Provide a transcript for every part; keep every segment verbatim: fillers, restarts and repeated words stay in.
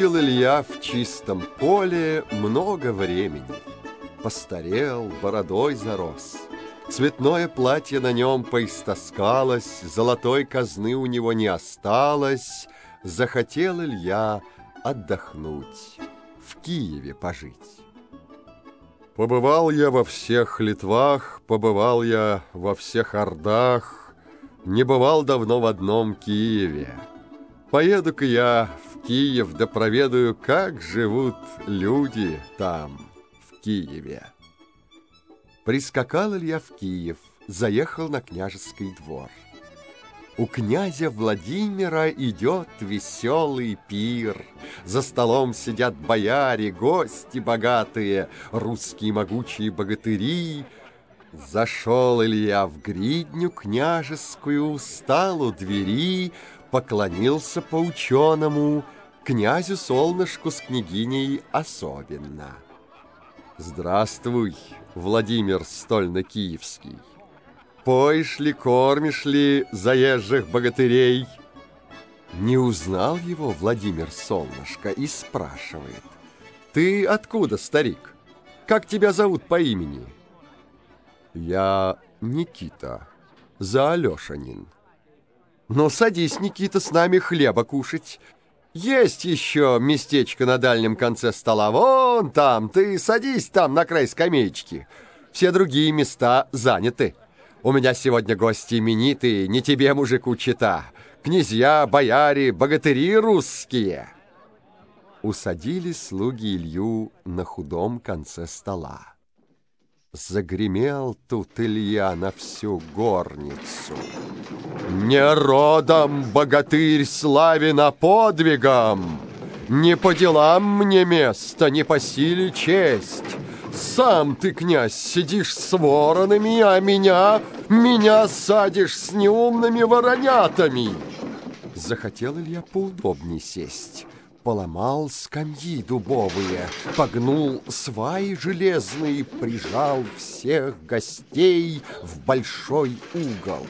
Бродил Илья в чистом поле много времени. Постарел, бородой зарос. Цветное платье на нем поистоскалось, золотой казны у него не осталось. Захотел Илья отдохнуть, в Киеве пожить. Побывал я во всех Литвах, побывал я во всех Ордах, не бывал давно в одном Киеве. Поеду-ка я в Киев, да проведаю, как живут люди там, в Киеве. Прискакал Илья в Киев, заехал на княжеский двор. У князя Владимира идет веселый пир. За столом сидят бояре, гости богатые, русские могучие богатыри. Зашел Илья в гридню княжескую, стал у двери, поклонился по-ученому, князю Солнышку с княгиней особенно. Здравствуй, Владимир стольно-киевский. Поешь ли, кормишь ли заезжих богатырей? Не узнал его Владимир Солнышко и спрашивает: ты откуда, старик? Как тебя зовут по имени? Я Никита, Заалешанин. Ну, садись, Никита, с нами хлеба кушать. Есть еще местечко на дальнем конце стола, вон там, ты садись там на край скамеечки. Все другие места заняты. У меня сегодня гости именитые, не тебе, мужику, чета. Князья, бояре, богатыри русские. Усадили слуги Илью на худом конце стола. Загремел тут Илья на всю горницу: не родом богатырь славен, а подвигом. Не по делам мне место, не по силе честь. Сам ты, князь, сидишь с воронами, а меня, меня садишь с неумными воронятами. Захотел Илья поудобней сесть. Поломал скамьи дубовые, погнул сваи железные, прижал всех гостей в большой угол.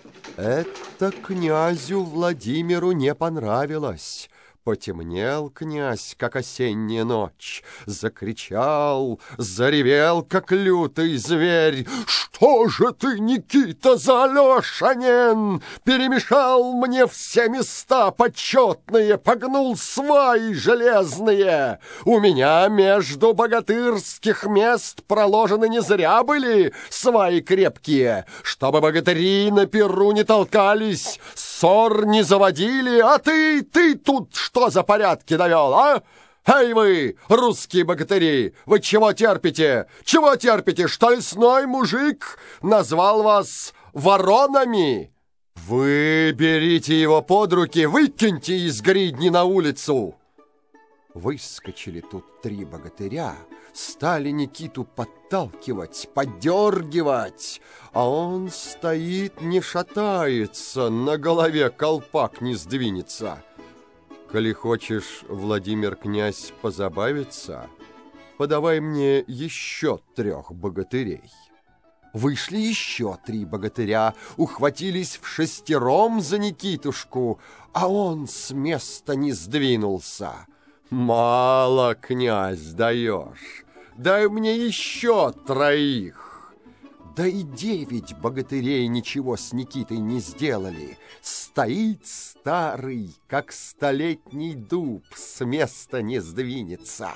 Это князю Владимиру не понравилось. Потемнел князь, как осенняя ночь, закричал, заревел, как лютый зверь: «Что же ты, Никита Заалешанин, перемешал мне все места почетные, погнул сваи железные? У меня между богатырских мест проложены не зря были сваи крепкие, чтобы богатыри на перу не толкались, ссор не заводили, а ты, ты тут что за порядки навел, а? Эй вы, русские богатыри, вы чего терпите? Чего терпите, что лесной мужик назвал вас воронами? Вы берите его под руки, выкиньте из гридни на улицу. Выскочили тут три богатыря, стали Никиту подталкивать, поддергивать, а он стоит, не шатается, на голове колпак не сдвинется. Коли хочешь, Владимир князь, позабавиться, подавай мне еще трех богатырей. Вышли еще три богатыря, ухватились в шестером за Никитушку, а он с места не сдвинулся. Мало, князь, даешь, дай мне еще троих. Да и девять богатырей ничего с Никитой не сделали. Стоит старый, как столетний дуб, с места не сдвинется.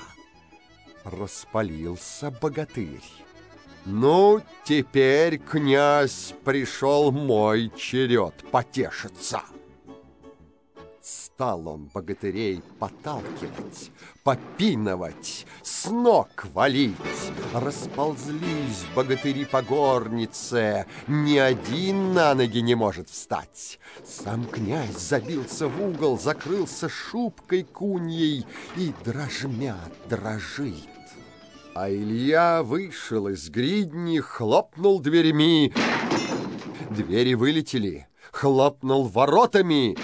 Распалился богатырь. Ну, теперь, князь, пришел мой черед потешиться. Стал он богатырей поталкивать, попинывать, с ног валить. Расползлись богатыри по горнице, ни один на ноги не может встать. Сам князь забился в угол, закрылся шубкой куньей и дрожмя дрожит. А Илья вышел из гридни, хлопнул дверями. Двери вылетели, хлопнул воротами.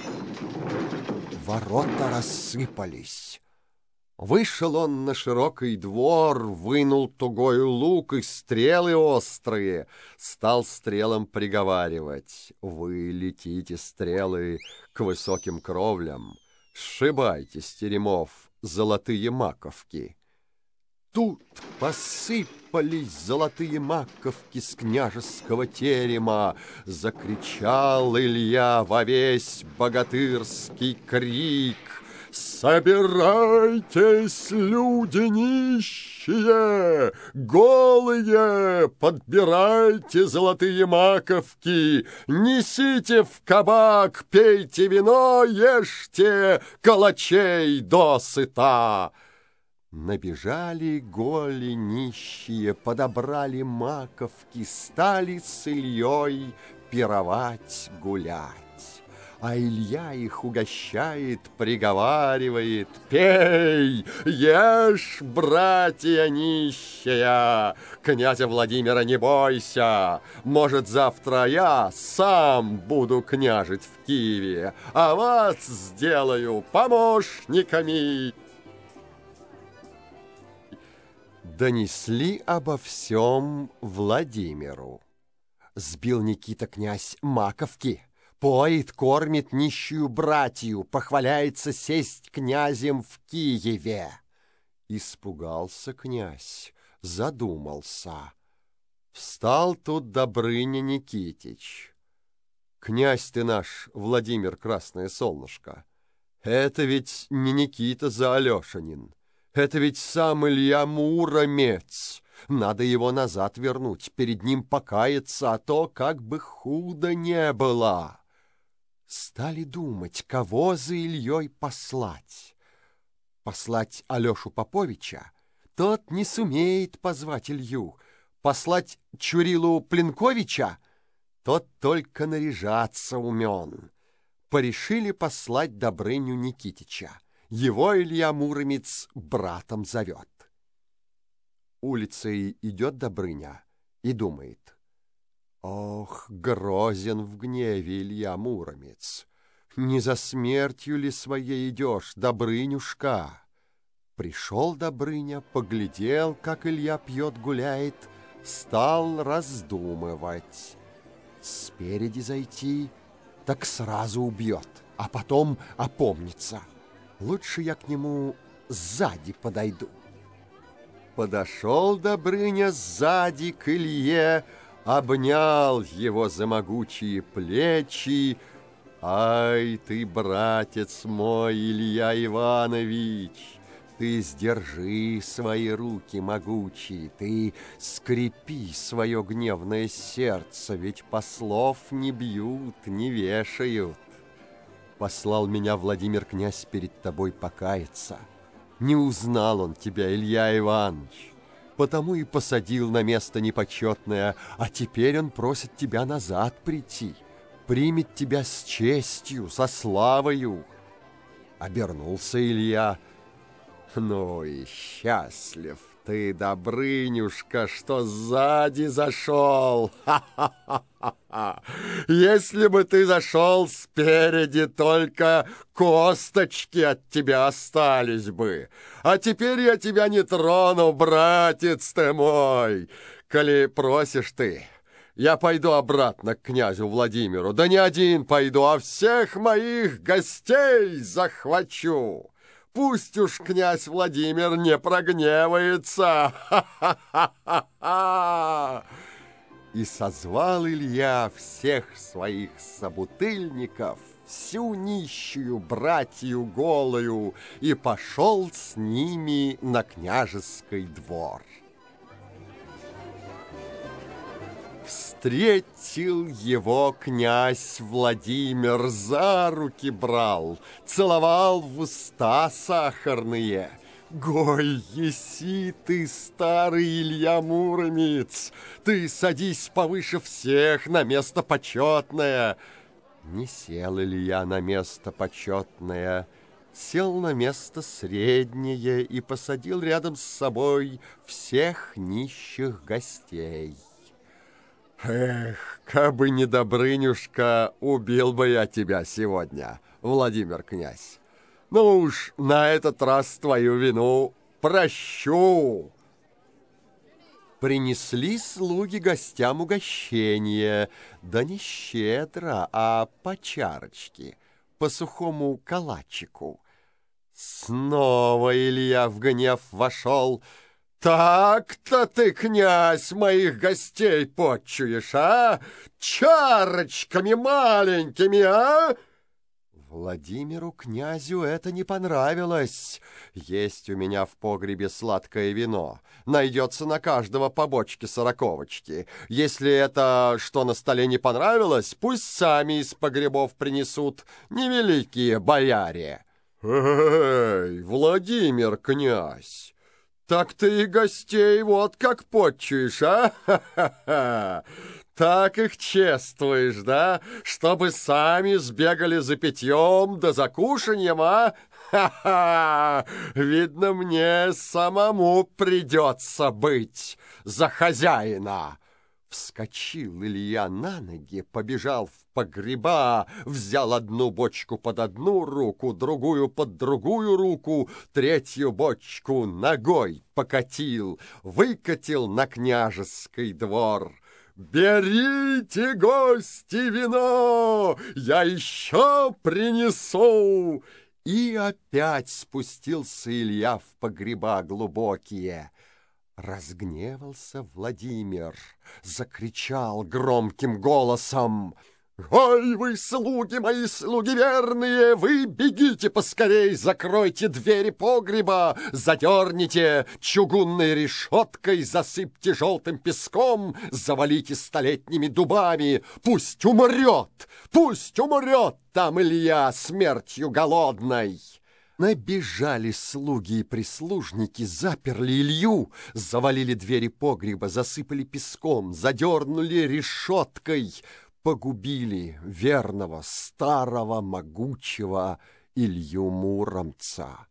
Ворота рассыпались. Вышел он на широкий двор, вынул тугой лук и стрелы острые, стал стрелам приговаривать: вы летите, стрелы, к высоким кровлям, Сшибайте с теремов золотые маковки. Тут посыпались золотые маковки с княжеского терема. Закричал Илья во весь богатырский крик: «Собирайтесь, люди нищие, голые, подбирайте золотые маковки, несите в кабак, пейте вино, ешьте калачей досыта». Набежали голи нищие, подобрали маковки, стали с Ильей пировать, гулять. А Илья их угощает, приговаривает: «Пей, ешь, братья нищая, князя Владимира не бойся, может, завтра я сам буду княжить в Киеве, а вас сделаю помощниками». Донесли обо всем Владимиру. Сбил Никита князь маковки, поет, кормит нищую братью, похваляется сесть князем в Киеве. Испугался князь, задумался. Встал тут Добрыня Никитич. «Князь ты наш, Владимир Красное Солнышко, это ведь не Никита Заалешанин. Это ведь сам Илья Муромец. Надо его назад вернуть, перед ним покаяться, а то как бы худо не было». Стали думать, кого за Ильей послать. Послать Алешу Поповича? Тот не сумеет позвать Илью. Послать Чурилу Пленковича? Тот только наряжаться умен. Порешили послать Добрыню Никитича. Его Илья Муромец братом зовет. Улицей идет Добрыня и думает: «Ох, грозен в гневе Илья Муромец! Не за смертью ли своей идешь, Добрынюшка?» Пришел Добрыня, поглядел, как Илья пьет, гуляет, стал раздумывать. Спереди зайти, так сразу убьет, а потом опомнится. Лучше я к нему сзади подойду. Подошел Добрыня сзади к Илье, обнял его за могучие плечи. «Ай ты, братец мой, Илья Иванович, ты сдержи свои руки могучие, ты скрепи свое гневное сердце, ведь послов не бьют, не вешают. Послал меня Владимир князь перед тобой покаяться. Не узнал он тебя, Илья Иванович, потому и посадил на место непочетное, а теперь он просит тебя назад прийти, примет тебя с честью, со славою». Обернулся Илья. «Ну и счастлив ты, Добрынюшка, что сзади зашел! Ха-ха-ха-ха! Если бы ты зашел спереди, только косточки от тебя остались бы. А теперь я тебя не трону, братец ты мой. Коли просишь ты, я пойду обратно к князю Владимиру. Да не один пойду, а всех моих гостей захвачу. Пусть уж князь Владимир не прогневается. Ха-ха-ха-ха!» И созвал Илья всех своих собутыльников, всю нищую братью голую, и пошел с ними на княжеский двор. Встретил его князь Владимир, за руки брал, целовал в уста сахарные. «Гой, еси ты, старый Илья Муромец, ты садись повыше всех на место почетное». Не сел Илья на место почетное, сел на место среднее и посадил рядом с собой всех нищих гостей. «Эх, кабы не Добрынюшка, убил бы я тебя сегодня, Владимир князь. Ну уж на этот раз твою вину прощу». Принесли слуги гостям угощение, да не щедро, а по чарочке. по сухому калачику. Снова Илья в гнев вошел. «Так-то ты, князь, моих гостей почуешь, а? Чарочками маленькими, а?» Владимиру князю это не понравилось. Есть у меня в погребе сладкое вино. Найдется на каждого по бочке-сороковочки. Если это, что на столе, не понравилось, пусть сами из погребов принесут невеликие бояре. Эй, Владимир князь, так ты и гостей вот как почуешь, а? Ха-ха-ха! Так их чествуешь, да? Чтобы сами сбегали за питьем да за кушаньем, а? Ха-ха! Видно, мне самому придется быть за хозяина. Вскочил Илья на ноги, побежал в погреба, взял одну бочку под одну руку, другую под другую руку, третью бочку ногой покатил, выкатил на княжеский двор. «Берите, гости, вино! Я еще принесу!» И опять спустился Илья в погреба глубокие. Разгневался Владимир, закричал громким голосом: «Ой, вы, слуги мои, слуги верные, вы бегите поскорей, закройте двери погреба, задерните чугунной решеткой, засыпьте желтым песком, завалите столетними дубами, пусть умрет, пусть умрет там Илья смертью голодной!» Набежали слуги и прислужники, заперли Илью, завалили двери погреба, засыпали песком, задернули решеткой, погубили верного, старого, могучего Илью Муромца.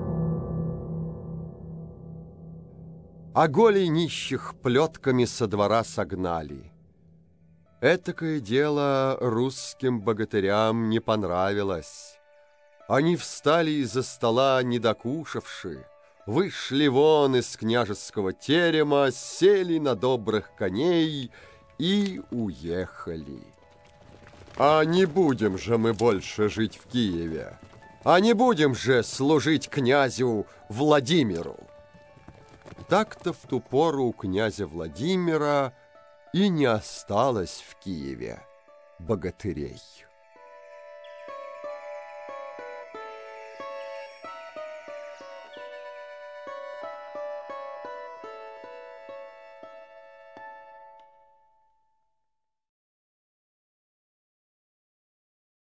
А голей нищих плетками со двора согнали. Этакое дело русским богатырям не понравилось. Они встали из-за стола, не докушавши, вышли вон из княжеского терема, сели на добрых коней и уехали. А не будем же мы больше жить в Киеве, а не будем же служить князю Владимиру. Так-то в ту пору у князя Владимира и не осталось в Киеве богатырей.